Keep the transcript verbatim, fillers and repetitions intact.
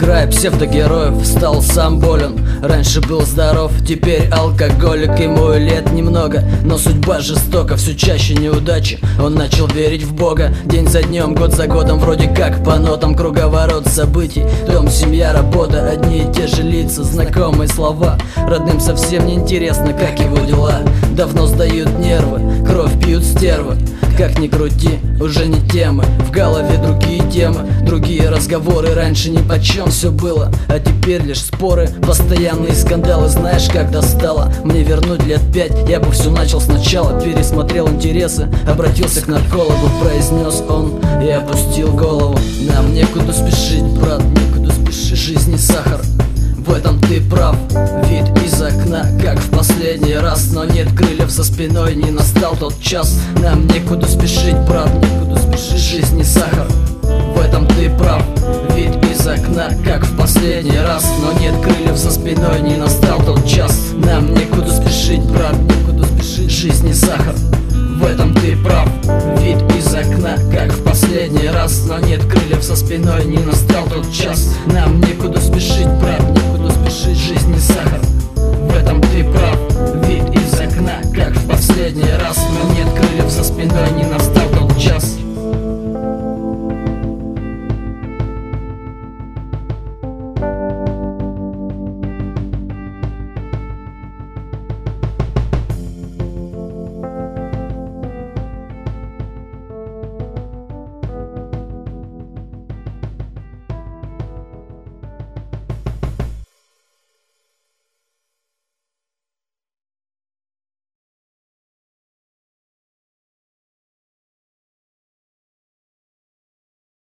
Играя псевдогероев, стал сам болен. Раньше был здоров, теперь алкоголик. Ему лет немного, но судьба жестока. Все чаще неудачи, он начал верить в Бога. День за днем, год за годом, вроде как по нотам. Круговорот событий, дом, семья, работа. Одни и те же лица, знакомые слова. Родным совсем не интересно, как его дела. Давно сдают нервы, кровь пьют стервы. Как ни крути, уже не темы. В голове другие темы, другие разговоры. Раньше ни почем все было, а теперь лишь споры, постоянные скандалы. Знаешь, как достало мне вернуть лет пять, я бы все начал сначала. Пересмотрел интересы, обратился к наркологу. Произнес он и опустил голову. Нам некуда спешить, брат, некуда спешить. Жизнь не сахар, в этом ты прав. Вид из окна, как в последний раз. Но нет крыльев за спиной, не настал тот час. Нам некуда спешить, брат, некуда спешить. Жизнь не сахар, в этом ты прав. Вид из окна, как в последний раз. Но нет крыльев за спиной, не настал тот час. Нам некуда спешить, брат, некуда спешить. Жизнь не сахар, в этом ты прав. Вид из окна, как в последний раз. Но нет крыльев за спиной, не настал тот час. Нам